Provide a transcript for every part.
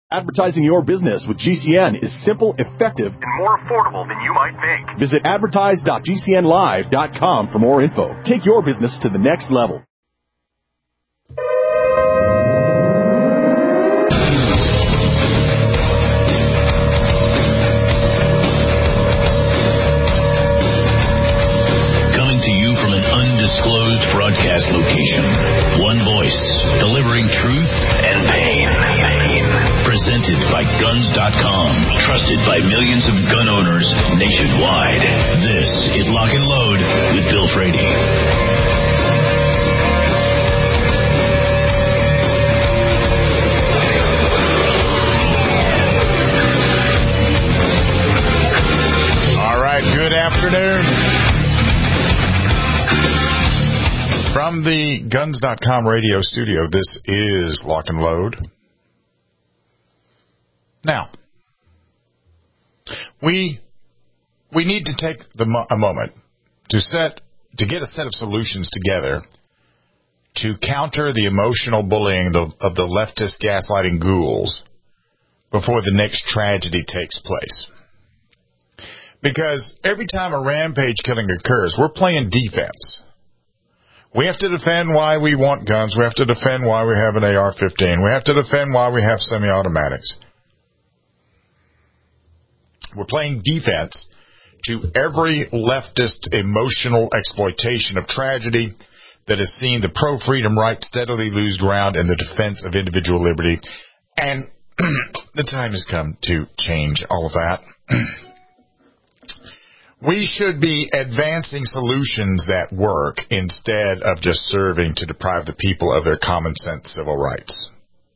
Advertising your business with GCN is simple, effective, and more affordable than you might think. Visit advertise.gcnlive.com for more info. Take your business to the next level. Coming to you from an undisclosed broadcast location. One voice, delivering truth and pain. Presented by Guns.com, trusted by millions of gun owners nationwide. This is Lock and Load with Bill Frady. All right, good afternoon. From the Guns.com radio studio, this is Lock and Load. Now, we need to take a moment to get a set of solutions together to counter the emotional bullying of the leftist gaslighting ghouls before the next tragedy takes place. Because every time a rampage killing occurs, we're playing defense. We have to defend why we want guns. We have to defend why we have an AR-15. We have to defend why we have semi-automatics. We're playing defense to every leftist emotional exploitation of tragedy that has seen the pro-freedom right steadily lose ground in the defense of individual liberty. And the time has come to change all of that. We should be advancing solutions that work instead of just serving to deprive the people of their common sense civil rights.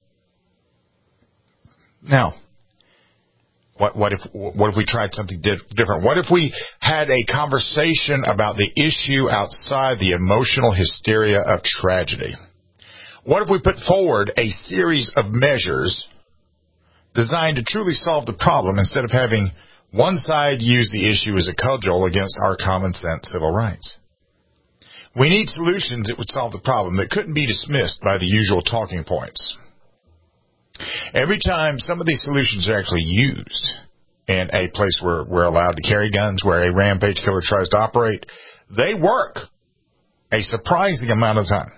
Now, what if we tried something different? What if we had a conversation about the issue outside the emotional hysteria of tragedy? What if we put forward a series of measures designed to truly solve the problem instead of having one side use the issue as a cudgel against our common sense civil rights? We need solutions that would solve the problem that couldn't be dismissed by the usual talking points. Every time some of these solutions are actually used in a place where we're allowed to carry guns, where a rampage killer tries to operate, they work a surprising amount of time.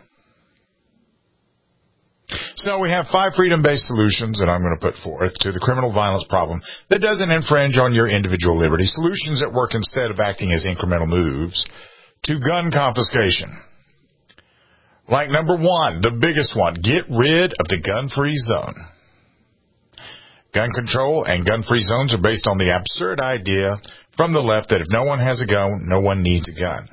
So we have 5 freedom-based solutions that I'm going to put forth to the criminal violence problem that doesn't infringe on your individual liberty, solutions that work instead of acting as incremental moves to gun confiscation. Like number 1, the biggest one, get rid of the gun-free zone. Gun control and gun-free zones are based on the absurd idea from the left that if no one has a gun, no one needs a gun.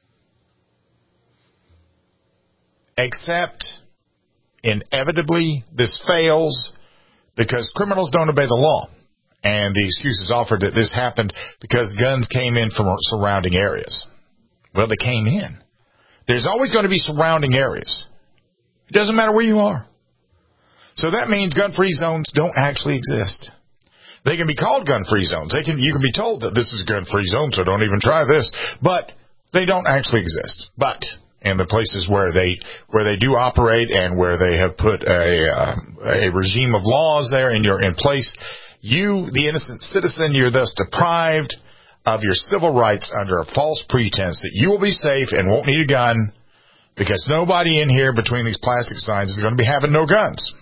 Except, inevitably, this fails because criminals don't obey the law. And the excuse is offered that this happened because guns came in from surrounding areas. Well, they came in. There's always going to be surrounding areas. It doesn't matter where you are. So that means gun-free zones don't actually exist. They can be called gun-free zones. You can be told that this is a gun-free zone, so don't even try this. But they don't actually exist. But in the places where they do operate and where they have put a regime of laws there in place, you, the innocent citizen, you're thus deprived of your civil rights under a false pretense that you will be safe and won't need a gun because nobody in here between these plastic signs is going to be having no guns.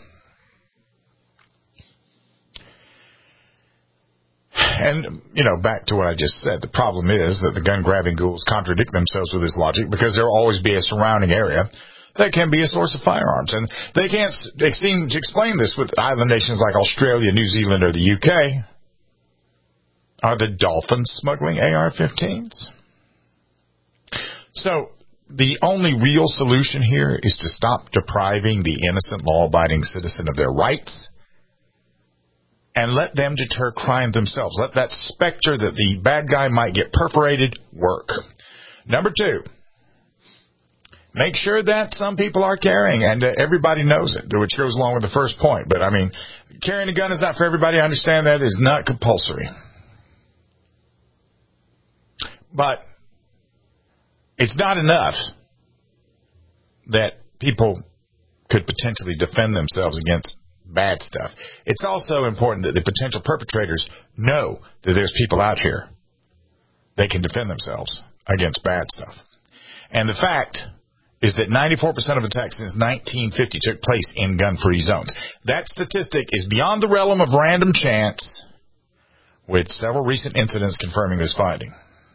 And, back to what I just said, the problem is that the gun-grabbing ghouls contradict themselves with this logic because there will always be a surrounding area that can be a source of firearms. And they seem to explain this with island nations like Australia, New Zealand, or the UK. Are the dolphins smuggling AR-15s? So the only real solution here is to stop depriving the innocent, law-abiding citizen of their rights and let them deter crime themselves. Let that specter that the bad guy might get perforated work. Number 2, make sure that some people are carrying and everybody knows it, which goes along with the first point. But, carrying a gun is not for everybody. I understand that. It is not compulsory. But it's not enough that people could potentially defend themselves against bad stuff. It's also important that the potential perpetrators know that there's people out here that can defend themselves against bad stuff. And the fact is that 94% of attacks since 1950 took place in gun-free zones. That statistic is beyond the realm of random chance, with several recent incidents confirming this finding.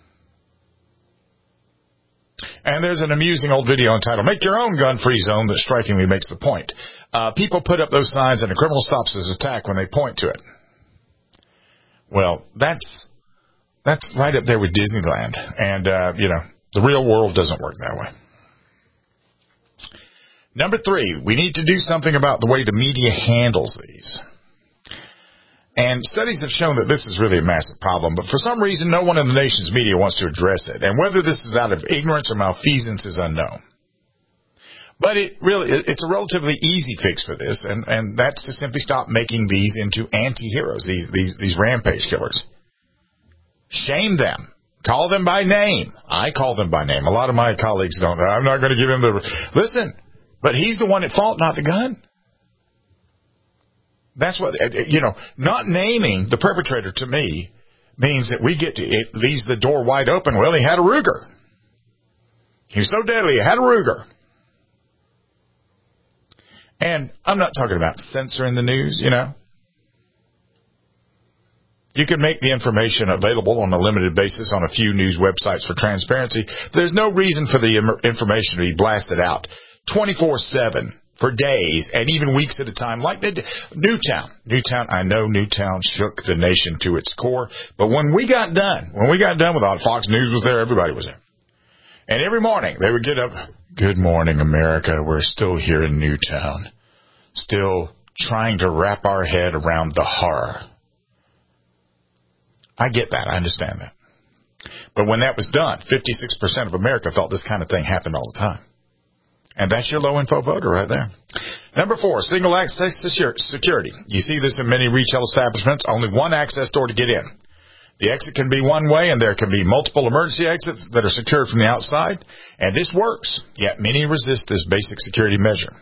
And there's an amusing old video entitled, "Make Your Own Gun-Free Zone," that strikingly makes the point. People put up those signs and a criminal stops his attack when they point to it. Well, that's right up there with Disneyland. And, the real world doesn't work that way. Number 3, we need to do something about the way the media handles these. And studies have shown that this is really a massive problem, but for some reason, no one in the nation's media wants to address it. And whether this is out of ignorance or malfeasance is unknown. But it's a relatively easy fix for this, and that's to simply stop making these into anti-heroes, these rampage killers. Shame them. Call them by name. I call them by name. A lot of my colleagues don't. I'm not going to give him listen, but he's the one at fault, not the gun. That's what, not naming the perpetrator to me means that it leaves the door wide open. Well, he had a Ruger. He was so deadly, he had a Ruger. And I'm not talking about censoring the news, You can make the information available on a limited basis on a few news websites for transparency. There's no reason for the information to be blasted out 24/7 for days and even weeks at a time, like Newtown. I know Newtown shook the nation to its core, but when we got done with all, Fox News was there, everybody was there. And every morning they would get up, "Good morning, America. We're still here in Newtown, still trying to wrap our head around the horror." I get that. I understand that. But when that was done, 56% of America thought this kind of thing happened all the time. And that's your low-info voter right there. Number 4, single access security. You see this in many retail establishments, only one access door to get in. The exit can be one way, and there can be multiple emergency exits that are secured from the outside. And this works, yet many resist this basic security measure.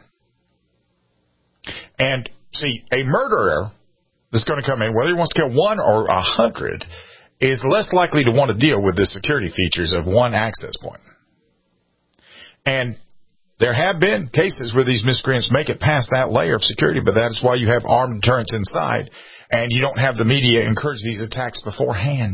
And see, a murderer that's going to come in, whether he wants to kill 1 or 100, is less likely to want to deal with the security features of one access point. And there have been cases where these miscreants make it past that layer of security, but that is why you have armed deterrents inside, and you don't have the media encourage these attacks beforehand.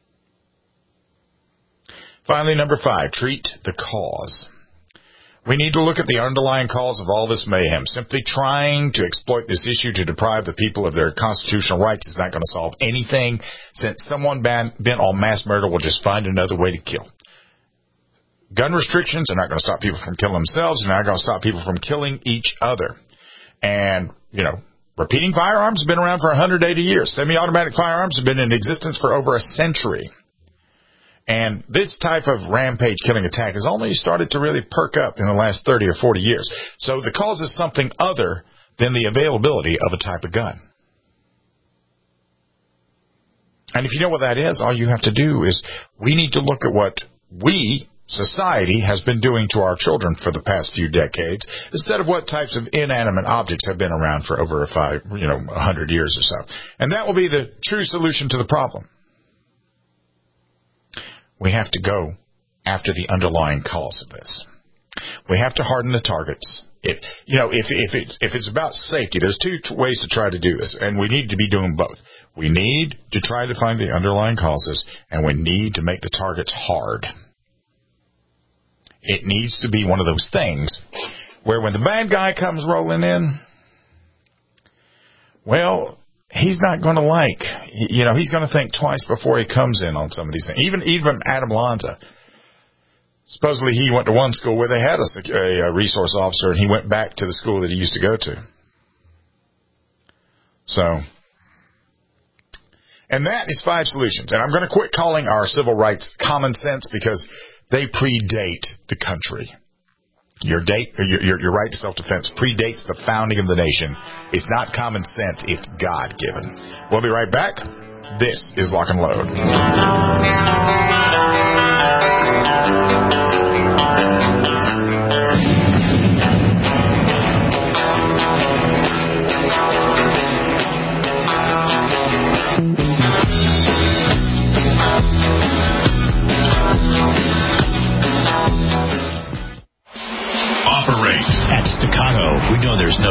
Finally, number 5, treat the cause. We need to look at the underlying cause of all this mayhem. Simply trying to exploit this issue to deprive the people of their constitutional rights is not going to solve anything, since someone bent on mass murder will just find another way to kill. Gun restrictions are not going to stop people from killing themselves. They're not going to stop people from killing each other. And, repeating firearms have been around for 180 years. Semi-automatic firearms have been in existence for over a century. And this type of rampage killing attack has only started to really perk up in the last 30 or 40 years. So the cause is something other than the availability of a type of gun. And if you know what that is, all you have to do is we need to look at what society has been doing to our children for the past few decades, instead of what types of inanimate objects have been around for over 100 years or so. And that will be the true solution to the problem. We have to go after the underlying cause of this. We have to harden the targets. If it's about safety, there's 2 ways to try to do this, and we need to be doing both. We need to try to find the underlying causes, and we need to make the targets hard. It needs to be one of those things where when the bad guy comes rolling in, well, he's not going to he's going to think twice before he comes in on some of these things. Even Adam Lanza, supposedly he went to one school where they had a resource officer, and he went back to the school that he used to go to. So, and that is 5 solutions. And I'm going to quit calling our civil rights common sense, because they predate the country. Your right to self-defense predates the founding of the nation. It's not common sense. It's God-given. We'll be right back. This is Lock and Load.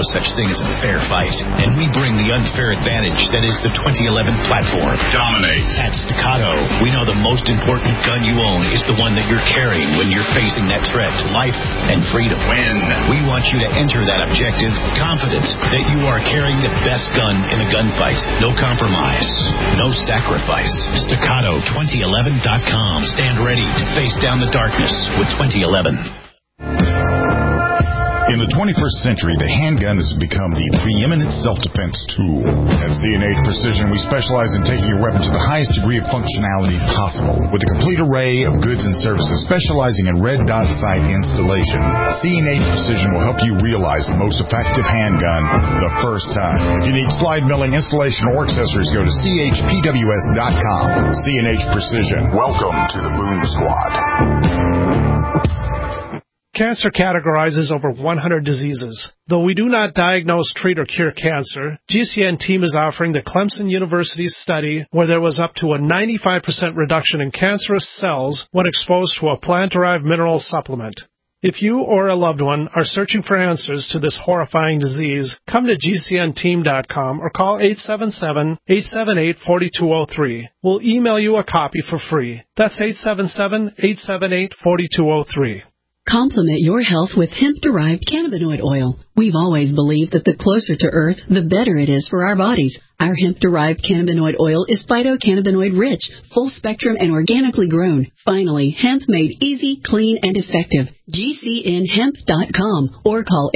such thing as a fair fight, and we bring the unfair advantage that is the 2011 platform. Dominate. At Staccato, we know the most important gun you own is the one that you're carrying when you're facing that threat to life and freedom. Win. We want you to enter that objective confident that you are carrying the best gun in the gunfight. No compromise, no sacrifice. Staccato2011.com. Stand ready to face down the darkness with 2011. In the 21st century, the handgun has become the preeminent self-defense tool. At C&H Precision, we specialize in taking your weapon to the highest degree of functionality possible. With a complete array of goods and services specializing in red dot sight installation, C&H Precision will help you realize the most effective handgun the first time. If you need slide milling, installation, or accessories, go to chpws.com. C&H Precision. Welcome to the Boom Squad. Cancer categorizes over 100 diseases. Though we do not diagnose, treat, or cure cancer, GCN team is offering the Clemson University study where there was up to a 95% reduction in cancerous cells when exposed to a plant-derived mineral supplement. If you or a loved one are searching for answers to this horrifying disease, come to GCNteam.com or call 877-878-4203. We'll email you a copy for free. That's 877-878-4203. Complement your health with hemp-derived cannabinoid oil. We've always believed that the closer to Earth, the better it is for our bodies. Our hemp-derived cannabinoid oil is phytocannabinoid-rich, full-spectrum, and organically grown. Finally, hemp made easy, clean, and effective. GCNhemp.com or call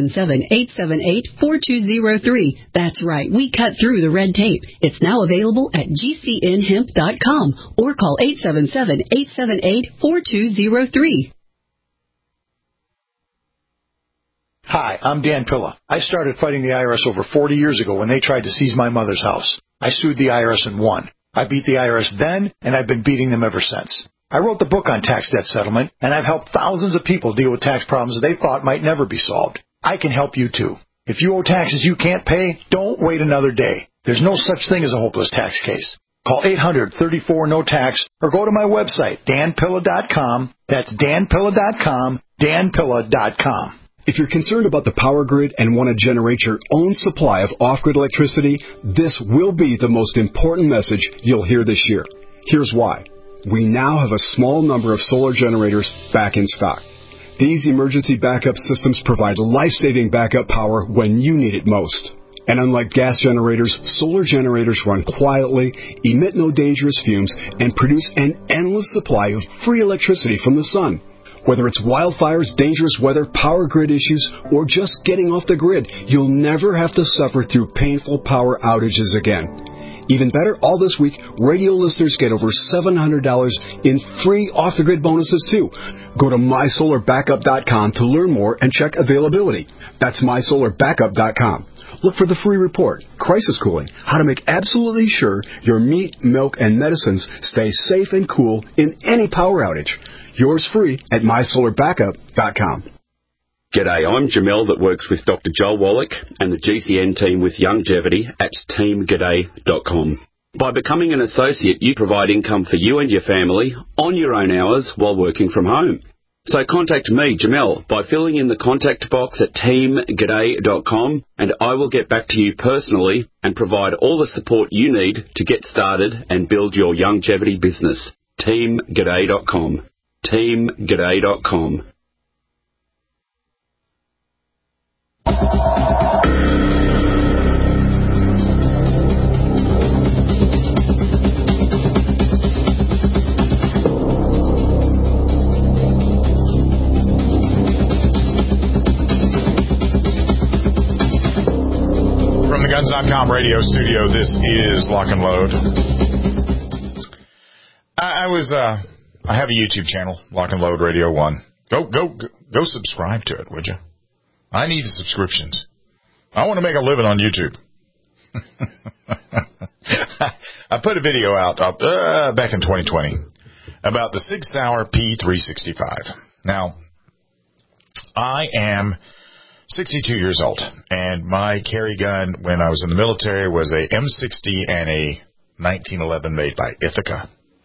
877-878-4203. That's right, we cut through the red tape. It's now available at GCNhemp.com or call 877-878-4203. Hi, I'm Dan Pilla. I started fighting the IRS over 40 years ago when they tried to seize my mother's house. I sued the IRS and won. I beat the IRS then, and I've been beating them ever since. I wrote the book on tax debt settlement, and I've helped thousands of people deal with tax problems they thought might never be solved. I can help you too. If you owe taxes you can't pay, don't wait another day. There's no such thing as a hopeless tax case. Call 800-34-NO-TAX or go to my website, danpilla.com. That's danpilla.com, danpilla.com. If you're concerned about the power grid and want to generate your own supply of off-grid electricity, this will be the most important message you'll hear this year. Here's why. We now have a small number of solar generators back in stock. These emergency backup systems provide life-saving backup power when you need it most. And unlike gas generators, solar generators run quietly, emit no dangerous fumes, and produce an endless supply of free electricity from the sun. Whether it's wildfires, dangerous weather, power grid issues, or just getting off the grid, you'll never have to suffer through painful power outages again. Even better, all this week, radio listeners get over $700 in free off-the-grid bonuses, too. Go to mysolarbackup.com to learn more and check availability. That's mysolarbackup.com. Look for the free report, Crisis Cooling, how to make absolutely sure your meat, milk, and medicines stay safe and cool in any power outage. Yours free at mysolarbackup.com. G'day, I'm Jamel that works with Dr. Joel Wallach and the GCN team with Longevity at teamg'day.com. By becoming an associate, you provide income for you and your family on your own hours while working from home. So contact me, Jamel, by filling in the contact box at teamg'day.com, and I will get back to you personally and provide all the support you need to get started and build your longevity business. teamg'day.com. teamg'day.com. From the Guns.com radio studio, this is Lock and Load. I have a YouTube channel, Lock and Load Radio 1. Go subscribe to it, would you? I need subscriptions. I want to make a living on YouTube. I put a video out back in 2020 about the Sig Sauer P365. Now, I am 62 years old, and my carry gun when I was in the military was a M60 and a 1911 made by Ithaca.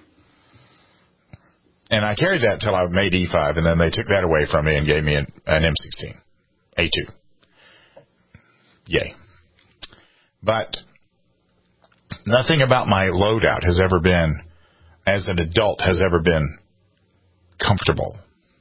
And I carried that till I made E5, and then they took that away from me and gave me an M16, A2. yay. But nothing about my loadout has ever been, as an adult, has ever been comfortable.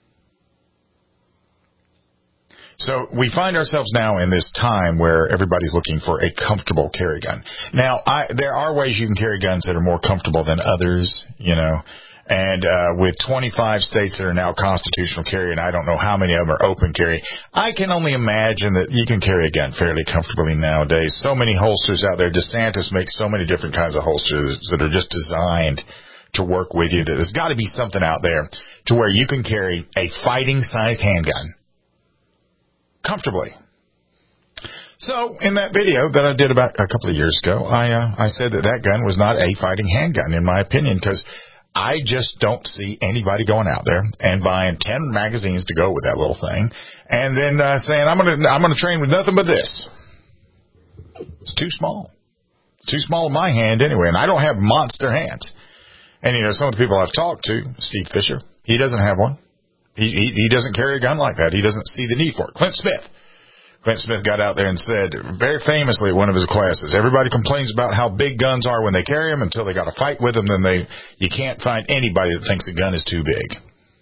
So we find ourselves now in this time where everybody's looking for a comfortable carry gun. Now, there are ways you can carry guns that are more comfortable than others, you know. And with 25 states that are now constitutional carry, and I don't know how many of them are open carry, I can only imagine that you can carry a gun fairly comfortably nowadays. So many holsters out there. DeSantis makes so many different kinds of holsters that are just designed to work with you. There's got to be something out there to where you can carry a fighting-sized handgun comfortably. So in that video that I did about a couple of years ago, I said that gun was not a fighting handgun, in my opinion, because I just don't see anybody going out there and buying 10 magazines to go with that little thing and then saying, I'm gonna train with nothing but this. It's too small. It's too small in my hand anyway, and I don't have monster hands. And, you know, some of the people I've talked to, Steve Fisher, he doesn't have one. He doesn't carry a gun like that. He doesn't see the need for it. Clint Smith got out there and said, very famously at one of his classes, everybody complains about how big guns are when they carry them until they got to fight with them. Then you can't find anybody that thinks a gun is too big.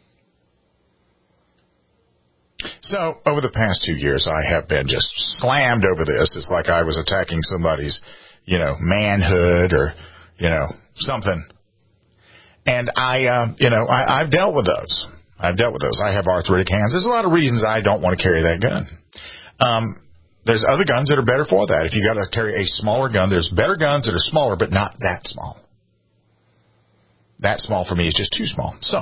So over the past 2 years, I have been just slammed over this. It's like I was attacking somebody's, you know, manhood or, you know, something. And I've dealt with those. I have arthritic hands. There's a lot of reasons I don't want to carry that gun. There's other guns that are better for that. If you got to carry a smaller gun, there's better guns that are smaller, but not that small. That small for me is just too small. So,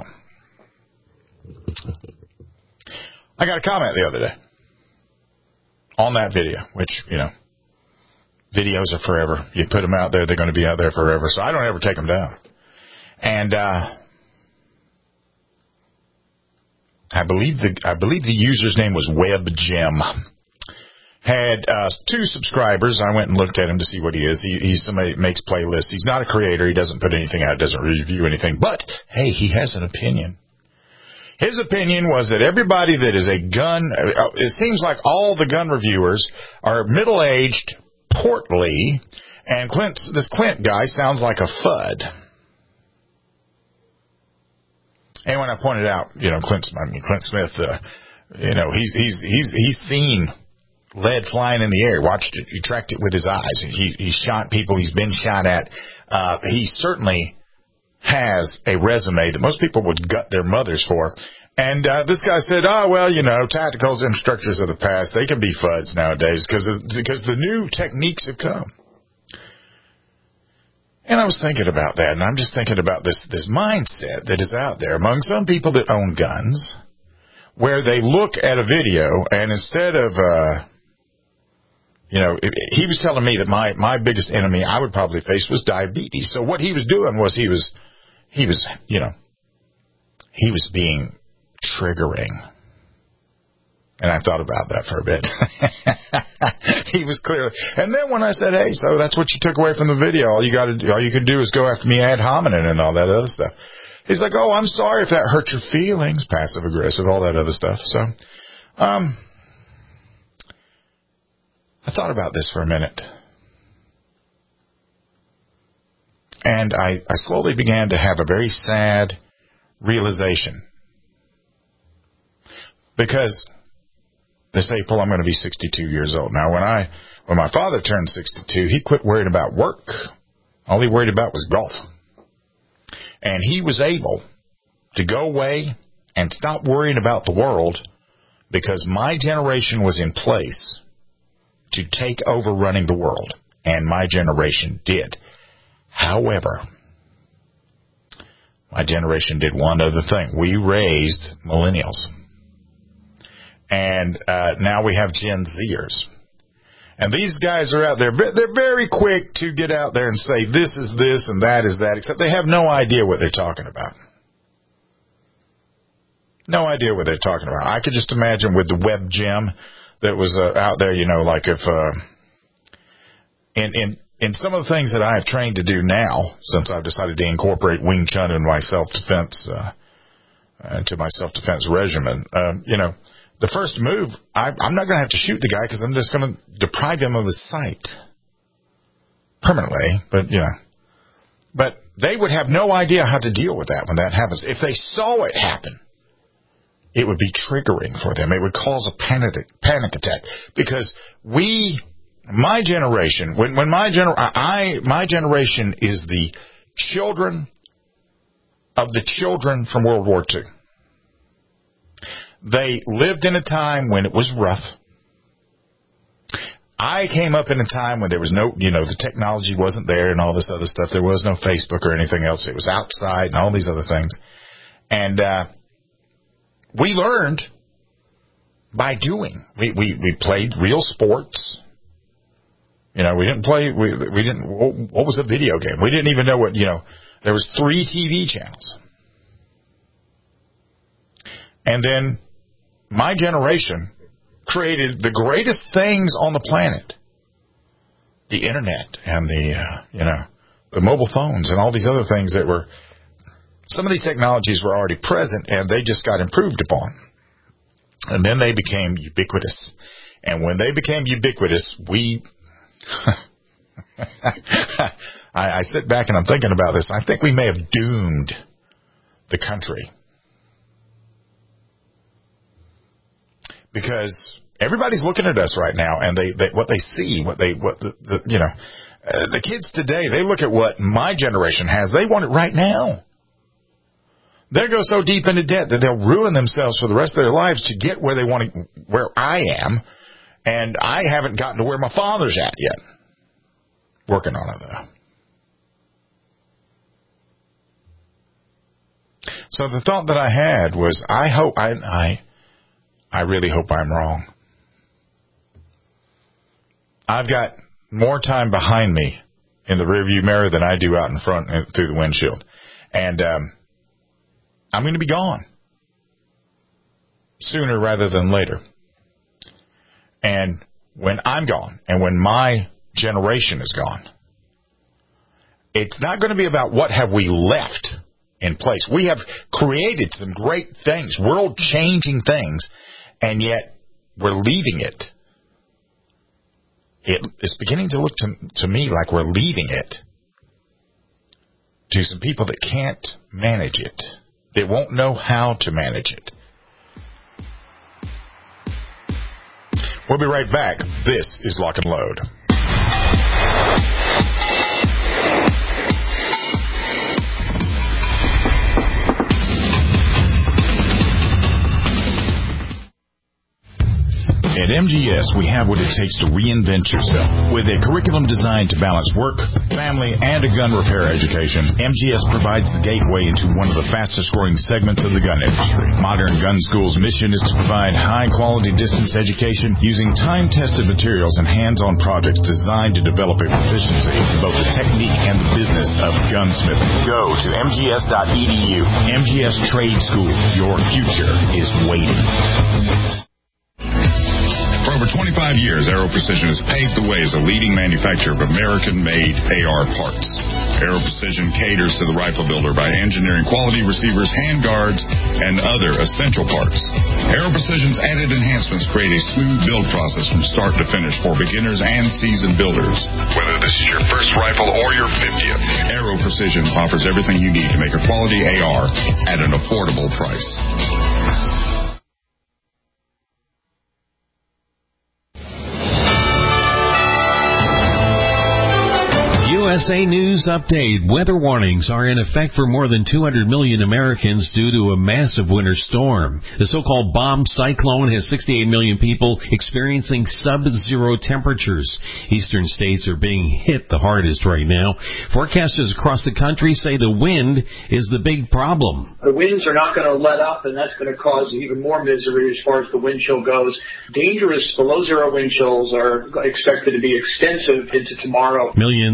I got a comment the other day on that video, which, you know, videos are forever. You put them out there, they're going to be out there forever. So I don't ever take them down. And I believe the user's name was WebGem. Had 2 subscribers. I went and looked at him to see what he is. He's somebody that makes playlists. He's not a creator. He doesn't put anything out. Doesn't review anything. But, hey, he has an opinion. His opinion was that everybody that is a gun, it seems like all the gun reviewers are middle-aged, portly, and this Clint guy sounds like a FUD. And when I pointed out, you know, Clint Smith, you know, he's seen lead flying in the air. He watched it. He tracked it with his eyes. He shot people. He's been shot at. He certainly has a resume that most people would gut their mothers for. And this guy said, well, you know, tactical instructors of the past, they can be FUDs nowadays because the new techniques have come. And I was thinking about that, and I'm just thinking about this mindset that is out there among some people that own guns, where they look at a video, and instead of, you know, he was telling me that my biggest enemy I would probably face was diabetes. So what he was doing was he was, you know, he was being triggering. And I thought about that for a bit. He was clear. And then when I said, hey, so that's what you took away from the video. All you can do is go after me ad hominem and all that other stuff. He's like, oh, I'm sorry if that hurt your feelings. Passive aggressive, all that other stuff. So, I thought about this for a minute. And I slowly began to have a very sad realization. Because this April, I'm going to be 62 years old. Now, when my father turned 62, he quit worrying about work. All he worried about was golf. And he was able to go away and stop worrying about the world because my generation was in place to take over running the world. And my generation did. However, my generation did one other thing. We raised millennials. And now we have Gen Zers. And these guys are out there. They're very quick to get out there and say this is this and that is that, except they have no idea what they're talking about. No idea what they're talking about. I could just imagine with the WebGem that was out there, you know, like if in some of the things that I have trained to do now, since I've decided to incorporate Wing Chun in my self-defense, into my self-defense regimen, you know, the first move, I'm not going to have to shoot the guy because I'm just going to deprive him of his sight permanently. But they would have no idea how to deal with that when that happens. If they saw it happen, it would be triggering for them. It would cause a panic attack because my generation, my generation is the children of the children from World War II. They lived in a time when it was rough. I came up in a time when there was no, the technology wasn't there and all this other stuff. There was no Facebook or anything else. It was outside and all these other things. And we learned by doing. We played real sports. We didn't play. We didn't. What was a video game? We didn't even know what. There was 3 TV channels, and then my generation created the greatest things on the planet: the internet and the mobile phones and all these other things that were. Some of these technologies were already present, and they just got improved upon, and then they became ubiquitous. And when they became ubiquitous, I sit back and I'm thinking about this. I think we may have doomed the country because everybody's looking at us right now, and what they see, the kids today, they look at what my generation has. They want it right now. They go so deep into debt that they'll ruin themselves for the rest of their lives to get where they want to, where I am, and I haven't gotten to where my father's at yet. Working on it, though. So the thought that I had was, I really hope I'm wrong. I've got more time behind me in the rearview mirror than I do out in front through the windshield. And I'm going to be gone sooner rather than later. And when I'm gone, and when my generation is gone, it's not going to be about what have we left in place. We have created some great things, world-changing things, and yet we're leaving it. It's beginning to look to me like we're leaving it to some people that can't manage it. They won't know how to manage it. We'll be right back. This is Lock and Load. At MGS, we have what it takes to reinvent yourself. With a curriculum designed to balance work, family, and a gun repair education, MGS provides the gateway into one of the fastest-growing segments of the gun industry. Modern Gun School's mission is to provide high-quality distance education using time-tested materials and hands-on projects designed to develop a proficiency in both the technique and the business of gunsmithing. Go to mgs.edu. MGS Trade School. Your future is waiting. For over 25 years, Aero Precision has paved the way as a leading manufacturer of American-made AR parts. Aero Precision caters to the rifle builder by engineering quality receivers, handguards, and other essential parts. Aero Precision's added enhancements create a smooth build process from start to finish for beginners and seasoned builders. Whether this is your first rifle or your 50th, Aero Precision offers everything you need to make a quality AR at an affordable price. USA News Update. Weather warnings are in effect for more than 200 million Americans due to a massive winter storm. The so-called bomb cyclone has 68 million people experiencing sub-zero temperatures. Eastern states are being hit the hardest right now. Forecasters across the country say the wind is the big problem. The winds are not going to let up, and that's going to cause even more misery as far as the wind chill goes. Dangerous below-zero wind chills are expected to be extensive into tomorrow. Millions are experiencing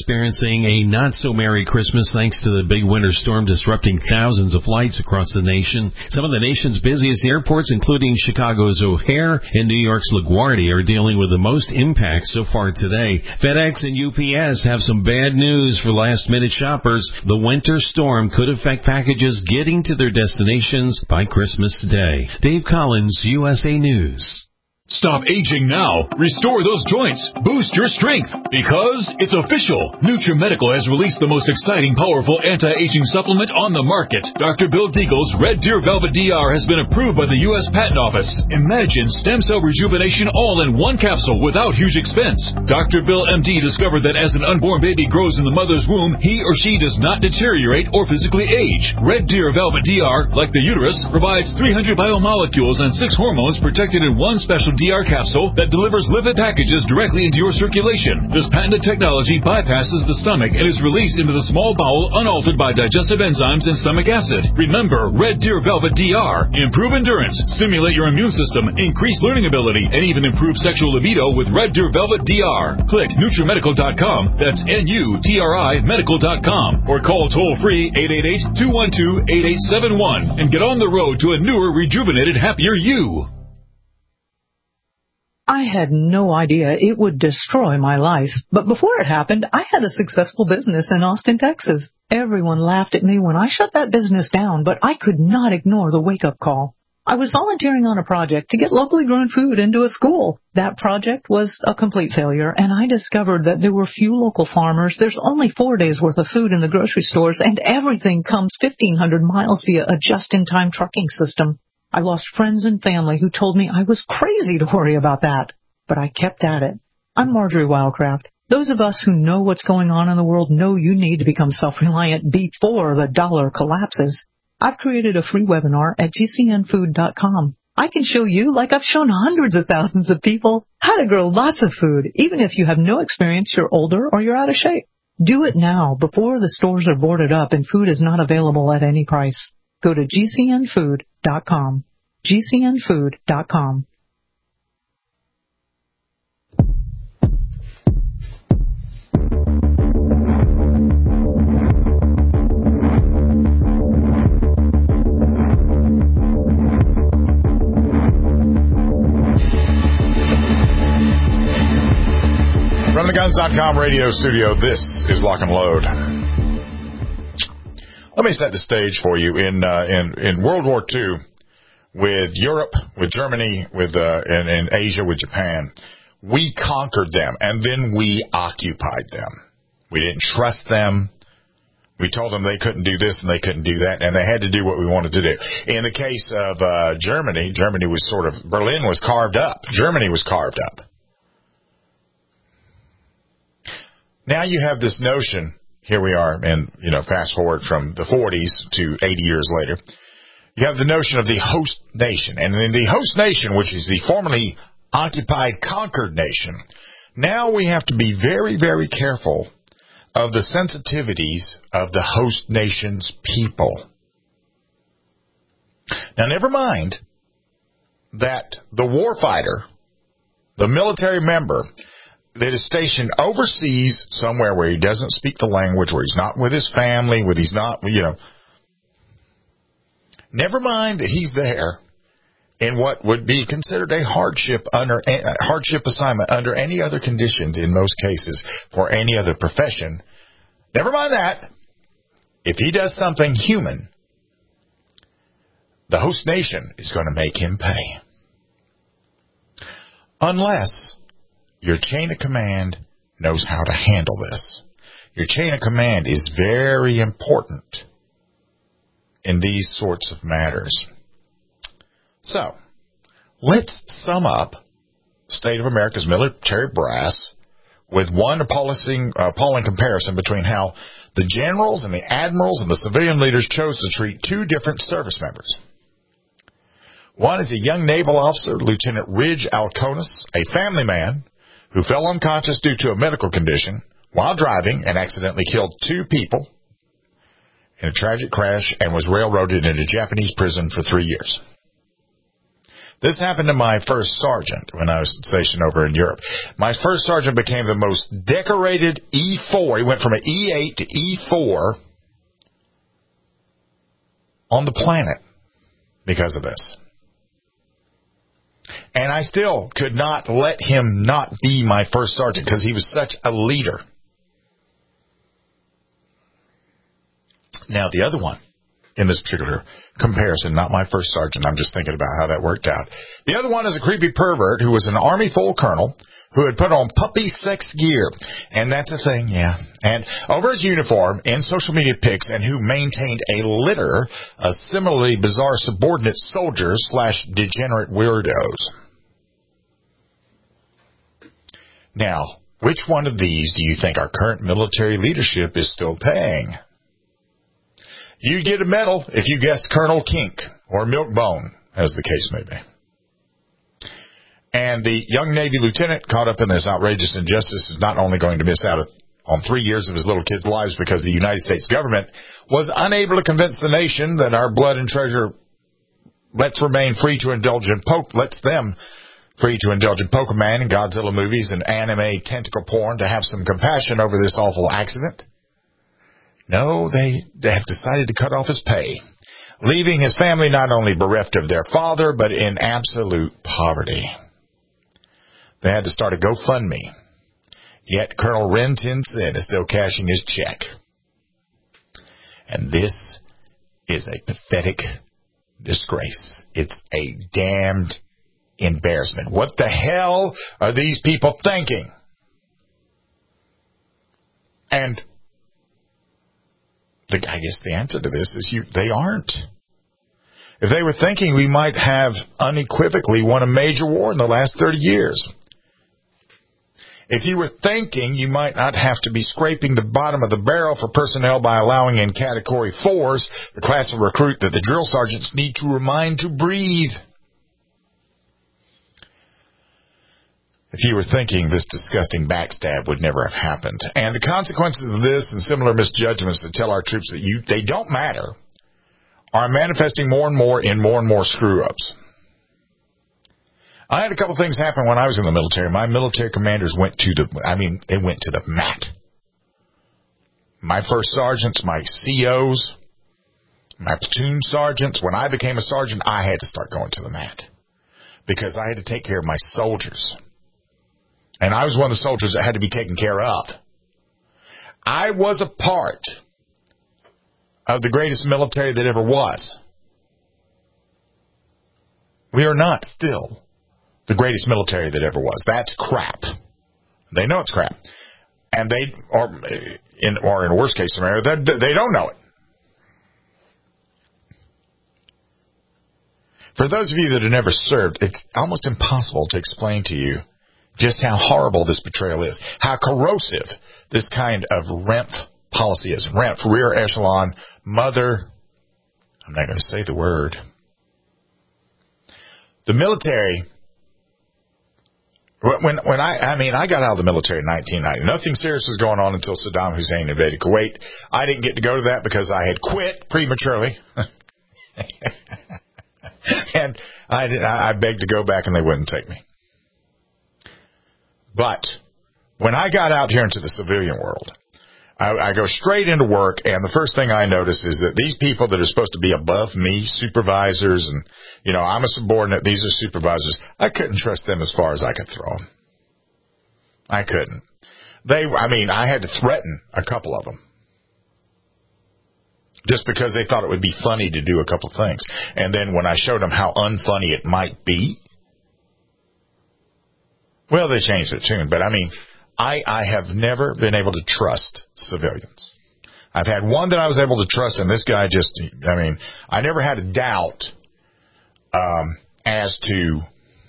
experiencing a not-so-merry Christmas thanks to the big winter storm disrupting thousands of flights across the nation. Some of the nation's busiest airports, including Chicago's O'Hare and New York's LaGuardia, are dealing with the most impact so far today. FedEx and UPS have some bad news for last-minute shoppers. The winter storm could affect packages getting to their destinations by Christmas Day. Dave Collins, USA News. Stop aging now. Restore those joints. Boost your strength. Because it's official. NutriMedical has released the most exciting, powerful anti-aging supplement on the market. Dr. Bill Deagle's Red Deer Velvet DR has been approved by the U.S. Patent Office. Imagine stem cell rejuvenation all in one capsule without huge expense. Dr. Bill MD discovered that as an unborn baby grows in the mother's womb, he or she does not deteriorate or physically age. Red Deer Velvet DR, like the uterus, provides 300 biomolecules and 6 hormones protected in one special DR capsule that delivers lipid packages directly into your circulation. This patented technology bypasses the stomach and is released into the small bowel unaltered by digestive enzymes and stomach acid. Remember, Red Deer Velvet DR. Improve endurance, stimulate your immune system, increase learning ability, and even improve sexual libido with Red Deer Velvet DR. Click NutriMedical.com. That's NUTRI Medical.com. Or call toll-free 888-212-8871 and get on the road to a newer, rejuvenated, happier you. I had no idea it would destroy my life, but before it happened, I had a successful business in Austin, Texas. Everyone laughed at me when I shut that business down, but I could not ignore the wake-up call. I was volunteering on a project to get locally grown food into a school. That project was a complete failure, and I discovered that there were few local farmers. There's only 4 days' worth of food in the grocery stores, and everything comes 1,500 miles via a just-in-time trucking system. I lost friends and family who told me I was crazy to worry about that. But I kept at it. I'm Marjorie Wildcraft. Those of us who know what's going on in the world know you need to become self-reliant before the dollar collapses. I've created a free webinar at GCNfood.com. I can show you, like I've shown hundreds of thousands of people, how to grow lots of food, even if you have no experience, you're older, or you're out of shape. Do it now before the stores are boarded up and food is not available at any price. Go to GCNfood.com. GCNfood.com. From the Guns.com radio studio, this is Lock and Load. Let me set the stage for you. In World War II, with Europe, with Germany, in Asia, with Japan, we conquered them, and then we occupied them. We didn't trust them. We told them they couldn't do this and they couldn't do that, and they had to do what we wanted to do. In the case of Germany, Berlin was carved up. Germany was carved up. Now you have this notion, here we are, and, fast forward from the 40s to 80 years later, you have the notion of the host nation. And in the host nation, which is the formerly occupied, conquered nation, now we have to be very, very careful of the sensitivities of the host nation's people. Now, never mind that the warfighter, the military member that is stationed overseas somewhere where he doesn't speak the language, where he's not with his family, never mind that he's there in what would be considered a hardship assignment under any other conditions in most cases for any other profession. Never mind that. If he does something human, the host nation is going to make him pay. Unless your chain of command knows how to handle this. Your chain of command is very important in these sorts of matters. So, let's sum up the state of America's military brass with one appalling comparison between how the generals and the admirals and the civilian leaders chose to treat two different service members. One is a young naval officer, Lieutenant Ridge Alconis, a family man who fell unconscious due to a medical condition while driving and accidentally killed 2 people in a tragic crash and was railroaded into Japanese prison for 3 years. This happened to my first sergeant when I was stationed over in Europe. My first sergeant became the most decorated E4. He went from an E8 to E4 on the planet because of this. And I still could not let him not be my first sergeant because he was such a leader. Now, the other one in this particular comparison, not my first sergeant, I'm just thinking about how that worked out. The other one is a creepy pervert who was an Army full colonel who had put on puppy sex gear. And that's a thing, yeah. And over his uniform in social media pics, and who maintained a litter of similarly bizarre subordinate soldiers / degenerate weirdos. Now, which one of these do you think our current military leadership is still paying? You get a medal if you guessed Colonel Kink or Milkbone, as the case may be. And the young Navy lieutenant caught up in this outrageous injustice is not only going to miss out on 3 years of his little kids' lives because the United States government was unable to convince the nation that our blood and treasure lets them free to indulge in Pokemon and Godzilla movies and anime tentacle porn to have some compassion over this awful accident. No, they have decided to cut off his pay, leaving his family not only bereft of their father, but in absolute poverty. They had to start a GoFundMe. Yet Colonel Ren Tin-Sin is still cashing his check. And this is a pathetic disgrace. It's a damned embarrassment. What the hell are these people thinking? And I guess the answer to this is they aren't. If they were thinking, we might have unequivocally won a major war in the last 30 years. If you were thinking, you might not have to be scraping the bottom of the barrel for personnel by allowing in Category 4s, the class of recruit that the drill sergeants need to remind to breathe. If you were thinking this disgusting backstab would never have happened, and the consequences of this and similar misjudgments that tell our troops that they don't matter are manifesting more and more in more and more screw-ups. I had a couple things happen when I was in the military. My military commanders went to the mat. My first sergeants, my COs, my platoon sergeants, when I became a sergeant, I had to start going to the mat because I had to take care of my soldiers. And I was one of the soldiers that had to be taken care of. I was a part of the greatest military that ever was. We are not still the greatest military that ever was. That's crap. They know it's crap. And they are, in a worst case scenario, they don't know it. For those of you that have never served, it's almost impossible to explain to you just how horrible this betrayal is, how corrosive this kind of REMF policy is. REMF, rear echelon, mother, I'm not going to say the word. The military, when I got out of the military in 1990. Nothing serious was going on until Saddam Hussein invaded Kuwait. I didn't get to go to that because I had quit prematurely. And I begged to go back and they wouldn't take me. But when I got out here into the civilian world, I go straight into work, and the first thing I notice is that these people that are supposed to be above me, supervisors, and, I'm a subordinate, these are supervisors, I couldn't trust them as far as I could throw them. I couldn't. I had to threaten a couple of them. Just because they thought it would be funny to do a couple things. And then when I showed them how unfunny it might be, well, they changed their tune. But, I have never been able to trust civilians. I've had one that I was able to trust, and this guy I never had a doubt as to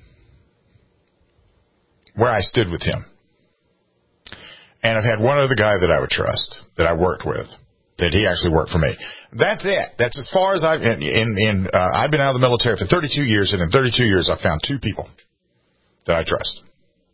where I stood with him. And I've had one other guy that I would trust, that I worked with, that he actually worked for me. That's it. That's as far as I've been out of the military for 32 years, and in 32 years I found two people that I trust.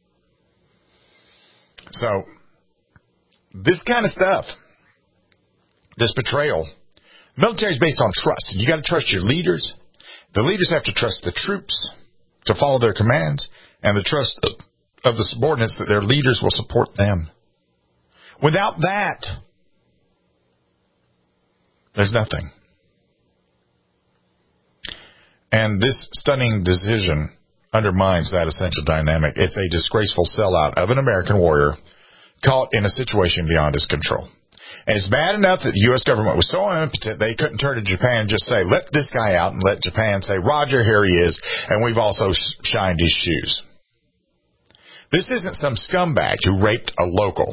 So, this kind of stuff, this betrayal, military is based on trust. And you got to trust your leaders. The leaders have to trust the troops. to follow their commands and the trust of the subordinates that their leaders will support them. Without that, there's nothing. And this stunning decision undermines that essential dynamic. It's a disgraceful sellout of an American warrior caught in a situation beyond his control. And it's bad enough that the U.S. government was so impotent they couldn't turn to Japan and just say, let this guy out, and let Japan say, Roger, here he is, and we've also shined his shoes. This isn't some scumbag who raped a local.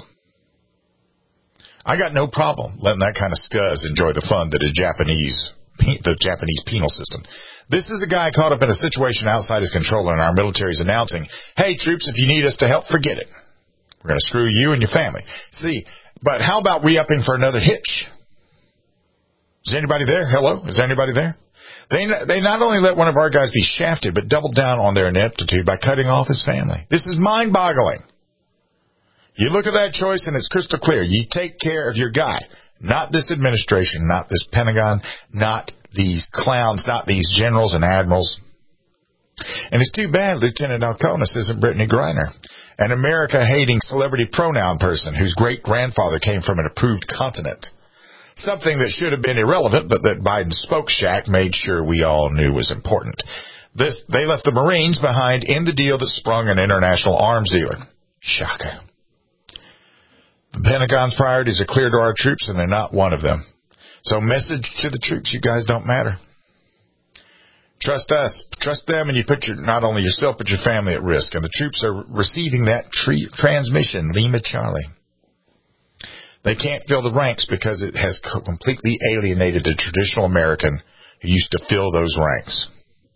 I got no problem letting that kind of scuzz enjoy the fun that is the Japanese penal system. This is a guy caught up in a situation outside his control, and our military is announcing, hey, troops, if you need us to help, forget it. We're going to screw you and your family. See, but how about re-upping for another hitch? Is anybody there? Hello? Is anybody there? They not only let one of our guys be shafted, but doubled down on their ineptitude by cutting off his family. This is mind-boggling. You look at that choice, and it's crystal clear. You take care of your guy, not this administration, not this Pentagon, not these clowns, not these generals and admirals. And it's too bad Lieutenant Alconis isn't Brittany Griner, an America-hating celebrity pronoun person whose great-grandfather came from an approved continent. Something that should have been irrelevant, but that Biden's spoke shack made sure we all knew was important. They left the Marines behind in the deal that sprung an international arms dealer. Shocker. The Pentagon's priorities are clear to our troops, and they're not one of them. So message to the troops, you guys don't matter. Trust us. Trust them, and you put not only yourself but your family at risk. And the troops are receiving that transmission, Lima Charlie. They can't fill the ranks because it has completely alienated the traditional American who used to fill those ranks.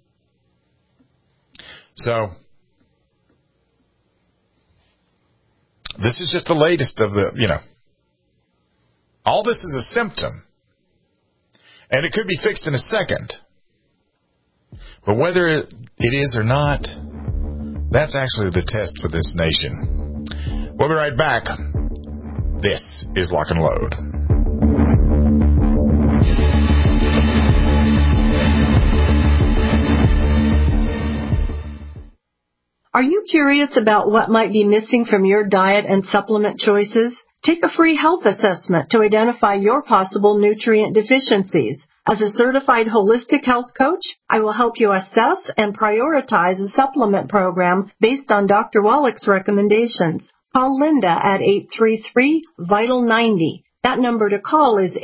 So, this is just the latest of the, all this is a symptom. And it could be fixed in a second. But whether it is or not, that's actually the test for this nation. We'll be right back. This is Lock and Load. Are you curious about what might be missing from your diet and supplement choices? Take a free health assessment to identify your possible nutrient deficiencies. As a certified holistic health coach, I will help you assess and prioritize a supplement program based on Dr. Wallach's recommendations. Call Linda at 833-VITAL-90. That number to call is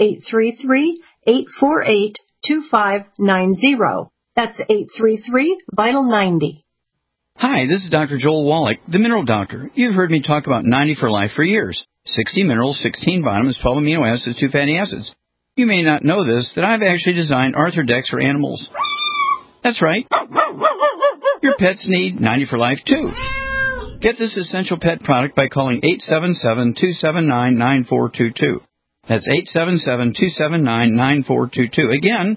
833-848-2590. That's 833-VITAL-90. Hi, this is Dr. Joel Wallach, the Mineral Doctor. You've heard me talk about 90 for Life for years. 60 minerals, 16 vitamins, 12 amino acids, 2 fatty acids. You may not know this, that I've actually designed Arthrodex for animals. That's right. Your pets need 90 for Life, too. Get this essential pet product by calling 877-279-9422. That's 877-279-9422. Again,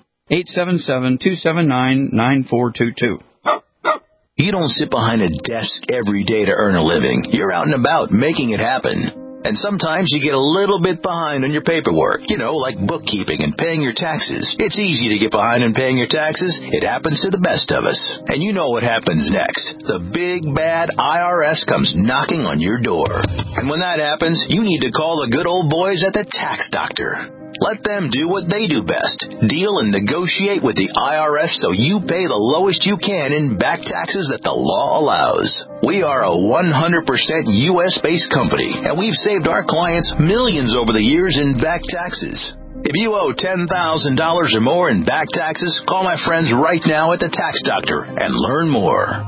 877-279-9422. You don't sit behind a desk every day to earn a living. You're out and about making it happen. And sometimes you get a little bit behind on your paperwork, like bookkeeping and paying your taxes. It's easy to get behind on paying your taxes. It happens to the best of us. And you know what happens next. The big, bad IRS comes knocking on your door. And when that happens, you need to call the good old boys at the Tax Doctor. Let them do what they do best. Deal and negotiate with the IRS so you pay the lowest you can in back taxes that the law allows. We are a 100% U.S.-based company, and we've saved our clients millions over the years in back taxes. If you owe $10,000 or more in back taxes, call my friends right now at the Tax Doctor and learn more.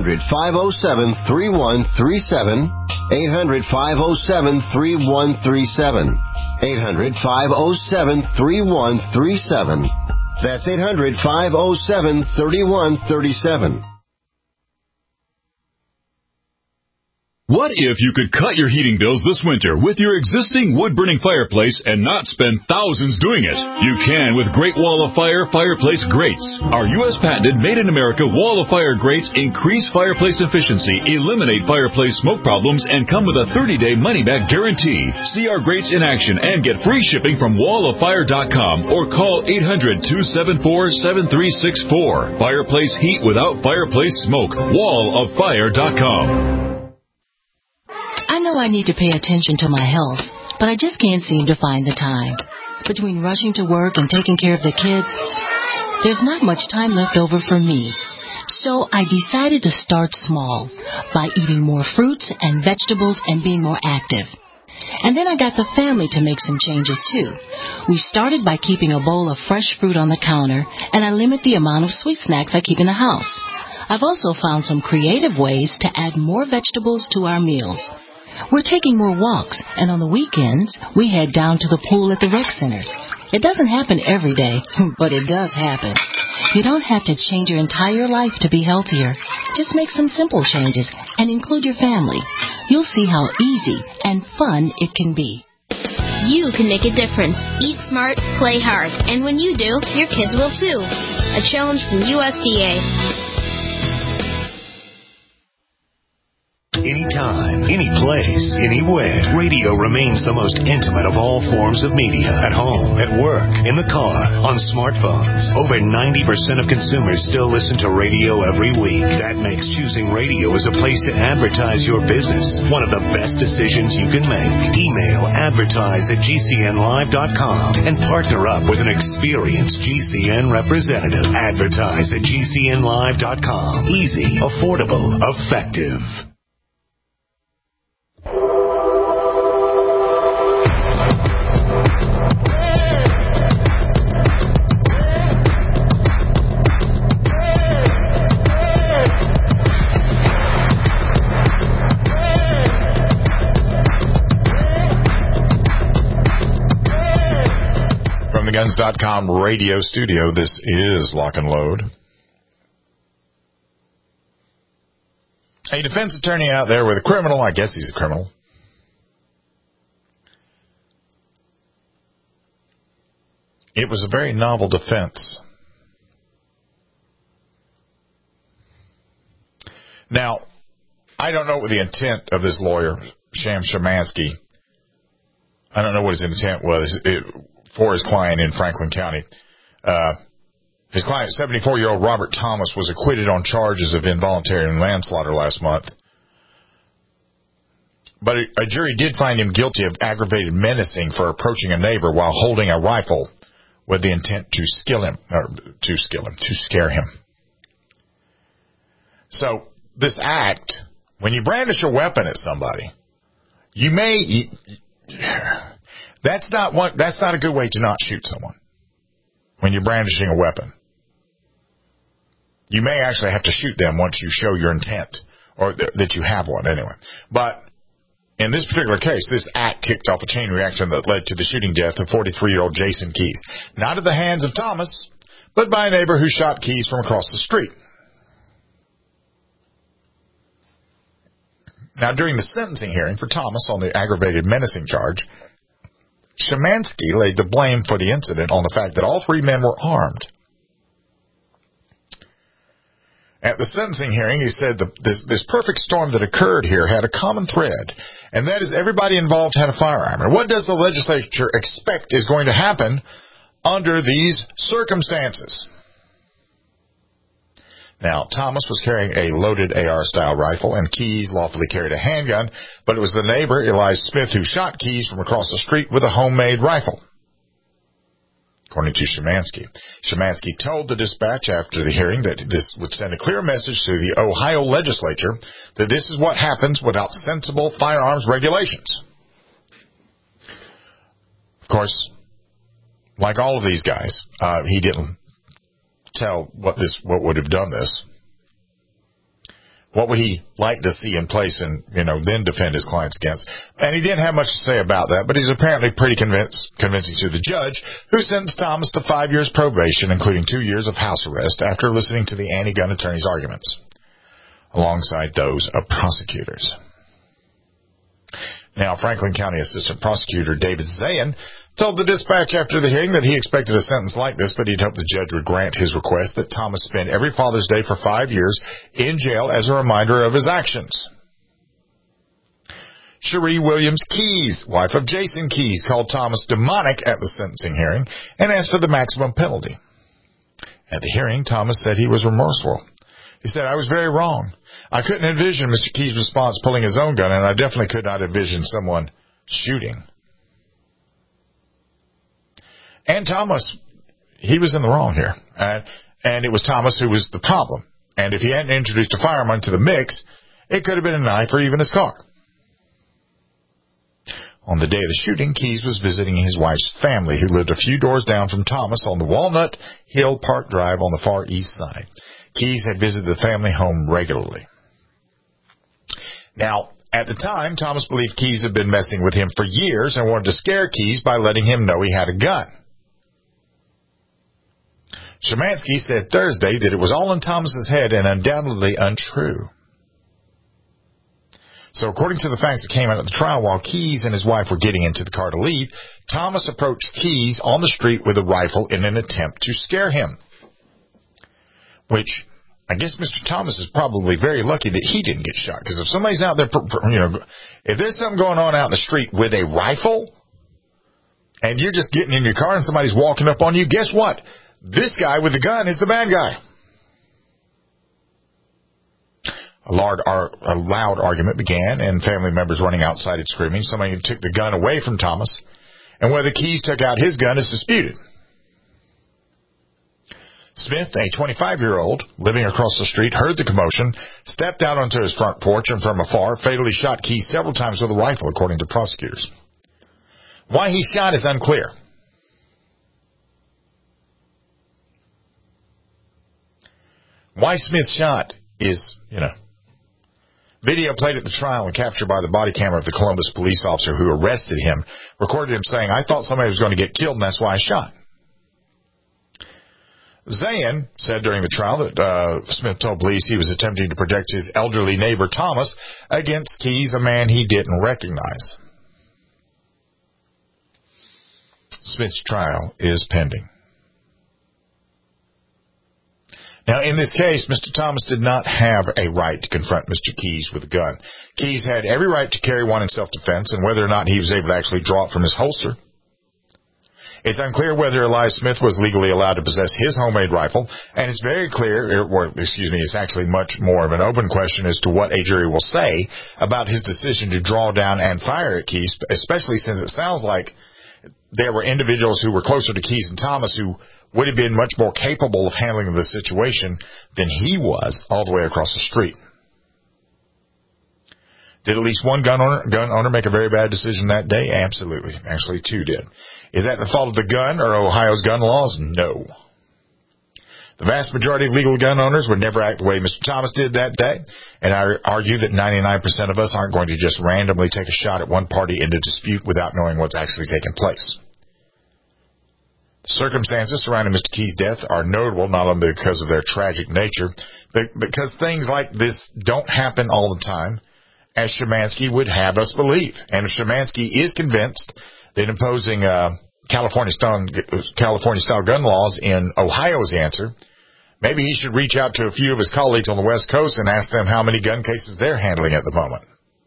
800-507-3137. 800-507-3137. 800-507-3137. That's 800-507-3137. What if you could cut your heating bills this winter with your existing wood-burning fireplace and not spend thousands doing it? You can with Great Wall of Fire fireplace grates. Our U.S. patented made-in-America Wall of Fire grates increase fireplace efficiency, eliminate fireplace smoke problems, and come with a 30-day money-back guarantee. See our grates in action and get free shipping from walloffire.com or call 800-274-7364. Fireplace heat without fireplace smoke. walloffire.com. I know I need to pay attention to my health, but I just can't seem to find the time. Between rushing to work and taking care of the kids, there's not much time left over for me. So I decided to start small by eating more fruits and vegetables and being more active. And then I got the family to make some changes too. We started by keeping a bowl of fresh fruit on the counter, and I limit the amount of sweet snacks I keep in the house. I've also found some creative ways to add more vegetables to our meals. We're taking more walks, and on the weekends, we head down to the pool at the rec center. It doesn't happen every day, but it does happen. You don't have to change your entire life to be healthier. Just make some simple changes and include your family. You'll see how easy and fun it can be. You can make a difference. Eat smart, play hard. And when you do, your kids will too. A challenge from USDA. Anytime, any place, anywhere, radio remains the most intimate of all forms of media. At home, at work, in the car, on smartphones. Over 90% of consumers still listen to radio every week. That makes choosing radio as a place to advertise your business one of the best decisions you can make. Email advertise@gcnlive.com and partner up with an experienced GCN representative. Advertise at gcnlive.com. Easy, affordable, effective. Guns.com radio studio. This is Lock and Load. A defense attorney out there with a criminal. I guess he's a criminal. It was a very novel defense. Now, I don't know what the intent of this lawyer, Sham Szymanski. I don't know what his intent was for his client in Franklin County. His client, 74-year-old Robert Thomas, was acquitted on charges of involuntary manslaughter last month. But a jury did find him guilty of aggravated menacing for approaching a neighbor while holding a rifle with the intent to scare him. So this act, when you brandish a weapon at somebody, that's not a good way to not shoot someone. When you're brandishing a weapon, you may actually have to shoot them once you show your intent, or that you have one anyway. But in this particular case, this act kicked off a chain reaction that led to the shooting death of 43-year-old Jason Keys, not at the hands of Thomas, but by a neighbor who shot Keys from across the street. Now, during the sentencing hearing for Thomas on the aggravated menacing charge, Szymanski laid the blame for the incident on the fact that all three men were armed. At the sentencing hearing, he said this perfect storm that occurred here had a common thread, and that is everybody involved had a firearm. And what does the legislature expect is going to happen under these circumstances? Now, Thomas was carrying a loaded AR-style rifle, and Keys lawfully carried a handgun, but it was the neighbor, Elias Smith, who shot Keys from across the street with a homemade rifle, according to Szymanski. Szymanski told the dispatch after the hearing that this would send a clear message to the Ohio legislature that this is what happens without sensible firearms regulations. Of course, like all of these guys, he didn't tell what would have done this. What would he like to see in place and, then defend his clients against? And he didn't have much to say about that, but he's apparently pretty convincing to the judge, who sentenced Thomas to 5 years probation, including 2 years of house arrest, after listening to the anti-gun attorney's arguments, alongside those of prosecutors. Now, Franklin County Assistant Prosecutor David Zayan told the Dispatch after the hearing that he expected a sentence like this, but he'd hoped the judge would grant his request that Thomas spend every Father's Day for 5 years in jail as a reminder of his actions. Cherie Williams Keys, wife of Jason Keys, called Thomas demonic at the sentencing hearing and asked for the maximum penalty. At the hearing, Thomas said he was remorseful. He said, "I was very wrong. I couldn't envision Mr. Keys' response pulling his own gun, and I definitely could not envision someone shooting." And Thomas, he was in the wrong here. And it was Thomas who was the problem. And if he hadn't introduced a firearm into the mix, it could have been a knife or even his car. On the day of the shooting, Keys was visiting his wife's family, who lived a few doors down from Thomas on the Walnut Hill Park Drive on the far east side. Keys had visited the family home regularly. Now, at the time, Thomas believed Keys had been messing with him for years and wanted to scare Keys by letting him know he had a gun. Szymanski said Thursday that it was all in Thomas's head and undoubtedly untrue. So according to the facts that came out at the trial, while Keys and his wife were getting into the car to leave, Thomas approached Keys on the street with a rifle in an attempt to scare him. Which, I guess Mr. Thomas is probably very lucky that he didn't get shot. Because if somebody's out there, if there's something going on out in the street with a rifle, and you're just getting in your car and somebody's walking up on you, guess what? This guy with the gun is the bad guy. A loud argument began, and family members running outside and screaming. Somebody took the gun away from Thomas, and whether Keys took out his gun is disputed. Smith, a 25-year-old living across the street, heard the commotion, stepped out onto his front porch, and from afar fatally shot Keys several times with a rifle, according to prosecutors. Why he shot is unclear. Why Smith shot is, Video played at the trial and captured by the body camera of the Columbus police officer who arrested him recorded him saying, "I thought somebody was going to get killed, and that's why I shot." Zayan said during the trial that Smith told police he was attempting to protect his elderly neighbor Thomas against Keys, a man he didn't recognize. Smith's trial is pending. Now, in this case, Mr. Thomas did not have a right to confront Mr. Keys with a gun. Keys had every right to carry one in self-defense, and whether or not he was able to actually draw it from his holster. It's unclear whether Elias Smith was legally allowed to possess his homemade rifle, and it's very clear, it's actually much more of an open question as to what a jury will say about his decision to draw down and fire at Keys, especially since it sounds like there were individuals who were closer to Keys and Thomas who would have been much more capable of handling the situation than he was all the way across the street. Did at least one gun owner make a very bad decision that day? Absolutely. Actually, two did. Is that the fault of the gun or Ohio's gun laws? No. The vast majority of legal gun owners would never act the way Mr. Thomas did that day, and I argue that 99% of us aren't going to just randomly take a shot at one party in a dispute without knowing what's actually taking place. The circumstances surrounding Mr. Keys' death are notable not only because of their tragic nature, but because things like this don't happen all the time, as Szymanski would have us believe. And if Szymanski is convinced that imposing California-style gun laws in Ohio is the answer, maybe he should reach out to a few of his colleagues on the West Coast and ask them how many gun cases they're handling at the moment.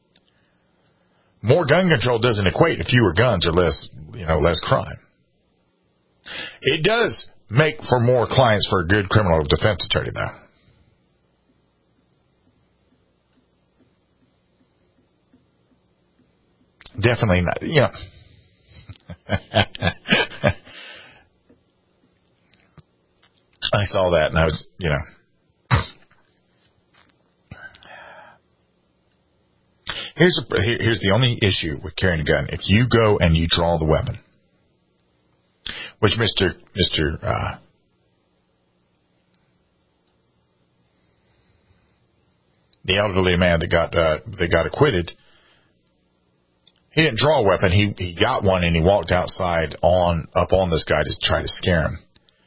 More gun control doesn't equate to fewer guns or less crime. It does make for more clients for a good criminal defense attorney, though. Definitely not, I saw that and I was, Here's the only issue with carrying a gun. If you go and you draw the weapon, which the elderly man that got acquitted, he didn't draw a weapon. He got one and he walked outside up on this guy to try to scare him.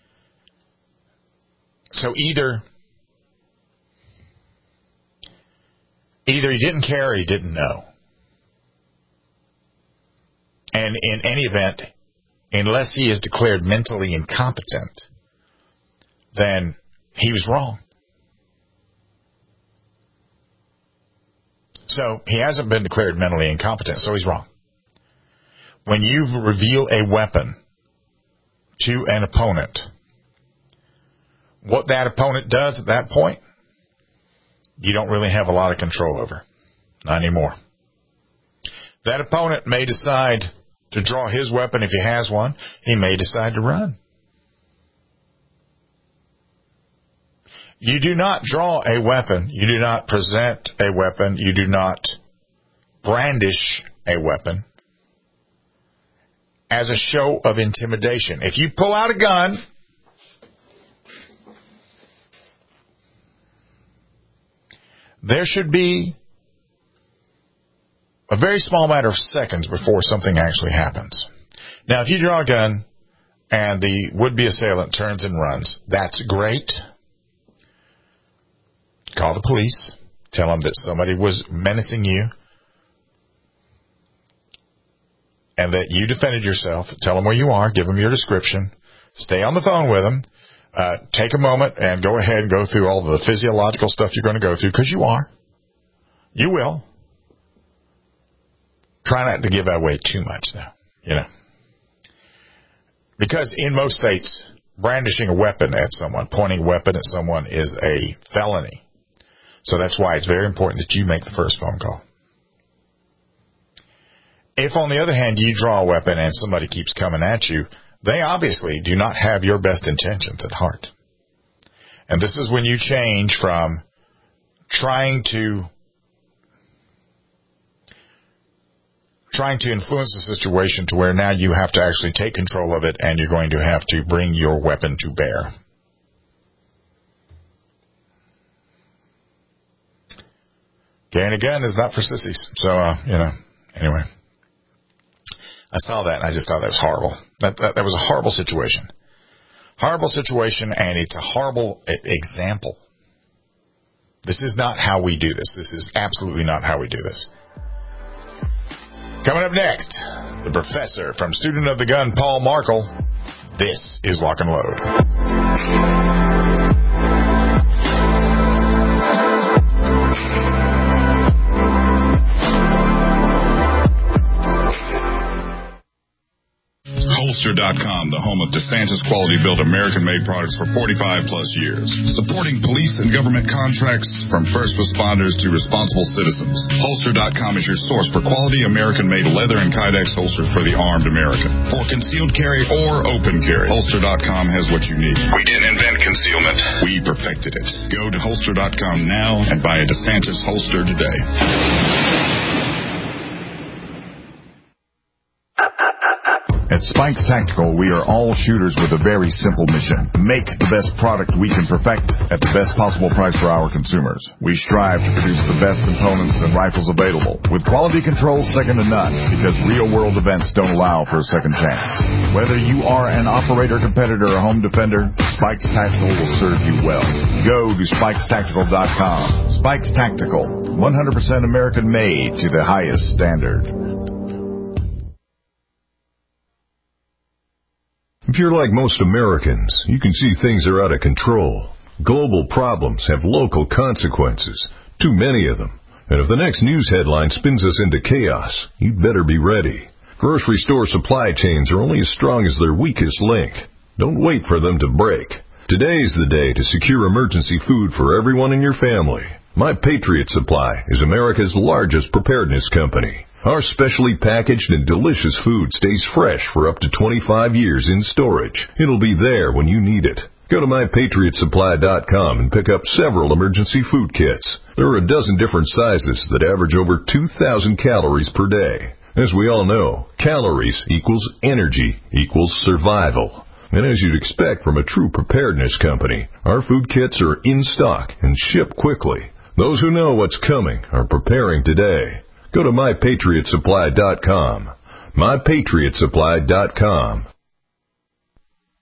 So either he didn't care or he didn't know. And in any event, unless he is declared mentally incompetent, then he was wrong. So he hasn't been declared mentally incompetent, so he's wrong. When you reveal a weapon to an opponent, what that opponent does at that point, you don't really have a lot of control over. Not anymore. That opponent may decide to draw his weapon if he has one. He may decide to run. You do not draw a weapon. You do not present a weapon. You do not brandish a weapon as a show of intimidation. If you pull out a gun, there should be a very small matter of seconds before something actually happens. Now, if you draw a gun and the would-be assailant turns and runs, that's great. Call the police. Tell them that somebody was menacing you and that you defended yourself. Tell them where you are. Give them your description. Stay on the phone with them. Take a moment and go ahead and go through all the physiological stuff you're going to go through, because you are. You will. Try not to give away too much, though, Because in most states, brandishing a weapon at someone, pointing a weapon at someone is a felony. So that's why it's very important that you make the first phone call. If, on the other hand, you draw a weapon and somebody keeps coming at you, they obviously do not have your best intentions at heart. And this is when you change from trying to influence the situation to where now you have to actually take control of it and you're going to have to bring your weapon to bear. Carrying a gun is not for sissies. So, anyway. I saw that and I just thought that was horrible. That was a horrible situation. Horrible situation, and it's a horrible example. This is not how we do this. This is absolutely not how we do this. Coming up next, the professor from Student of the Gun, Paul Markel. This is Lock and Load. Holster.com, the home of DeSantis quality-built American-made products for 45-plus years. Supporting police and government contracts from first responders to responsible citizens. Holster.com is your source for quality American-made leather and Kydex holsters for the armed American. For concealed carry or open carry, Holster.com has what you need. We didn't invent concealment. We perfected it. Go to Holster.com now and buy a DeSantis holster today. At Spikes Tactical, we are all shooters with a very simple mission. Make the best product we can perfect at the best possible price for our consumers. We strive to produce the best components and rifles available, with quality control second to none, because real-world events don't allow for a second chance. Whether you are an operator, competitor, or home defender, Spikes Tactical will serve you well. Go to SpikesTactical.com. Spikes Tactical, 100% American-made to the highest standard. If you're like most Americans, you can see things are out of control. Global problems have local consequences, too many of them. And if the next news headline spins us into chaos, you'd better be ready. Grocery store supply chains are only as strong as their weakest link. Don't wait for them to break. Today's the day to secure emergency food for everyone in your family. My Patriot Supply is America's largest preparedness company. Our specially packaged and delicious food stays fresh for up to 25 years in storage. It'll be there when you need it. Go to MyPatriotSupply.com and pick up several emergency food kits. There are a dozen different sizes that average over 2,000 calories per day. As we all know, calories equals energy equals survival. And as you'd expect from a true preparedness company, our food kits are in stock and ship quickly. Those who know what's coming are preparing today. Go to MyPatriotSupply.com. MyPatriotSupply.com.